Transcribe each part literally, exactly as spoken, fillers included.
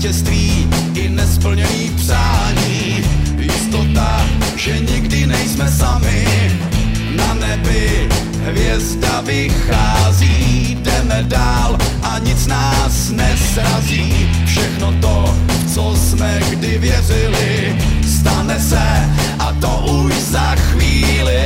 vítězství i nesplněný přání. Jistota, že nikdy nejsme sami. Na nebi hvězda vychází, jdeme dál a nic nás nesrazí. Všechno to, co jsme kdy věřili, stane se a to už za chvíli.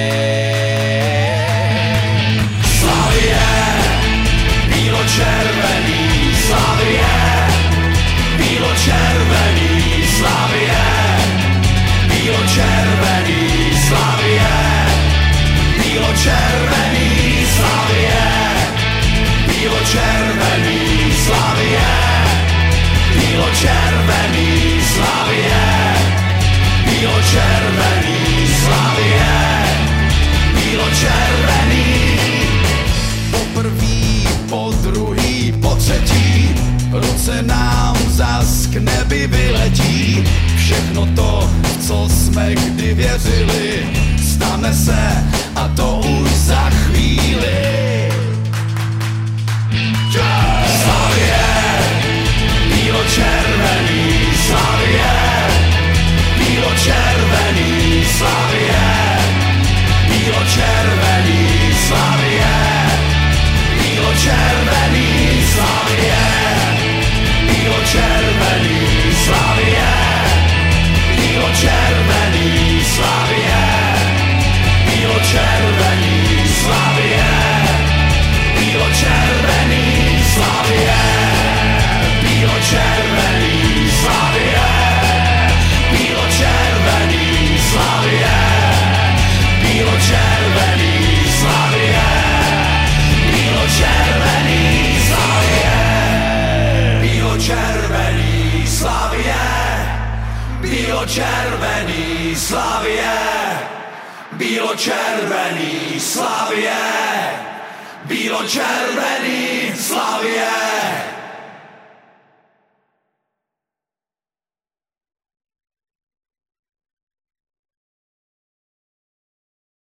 Slavie, bílo-červený, Slavie, bílo-červený, Slavie, bílo-červený, Slavie, bílo-červený, Slavie, bílo-červený, Slavie, bílo-červený, Slavie, bílo-červený, Slavie, bílo-červený. Poprvý, po druhý, po třetí, ruce nám zas k nebi vyletí. Všechno to, co jsme kdy věřili, stane se a to už za chvíli. Slavie, bílo-červený, Slavie, bílo-červený, Slavie, bílo-červený, Slavie, bílo-červený, Slavie, bílo-červený, Slavie, bílo-červený, Slavie, bílo-červený, Slavie, bílo-červený, Slavie, bílo-červený, Slavie, bílo-červený, Slavie, bílo-červený, Slavie, bílo-červený, Slavie, bílo-červený, Slavie, bílo-červený, Slavie, bílo-červený, Slavie, bílo-červený, Slavie.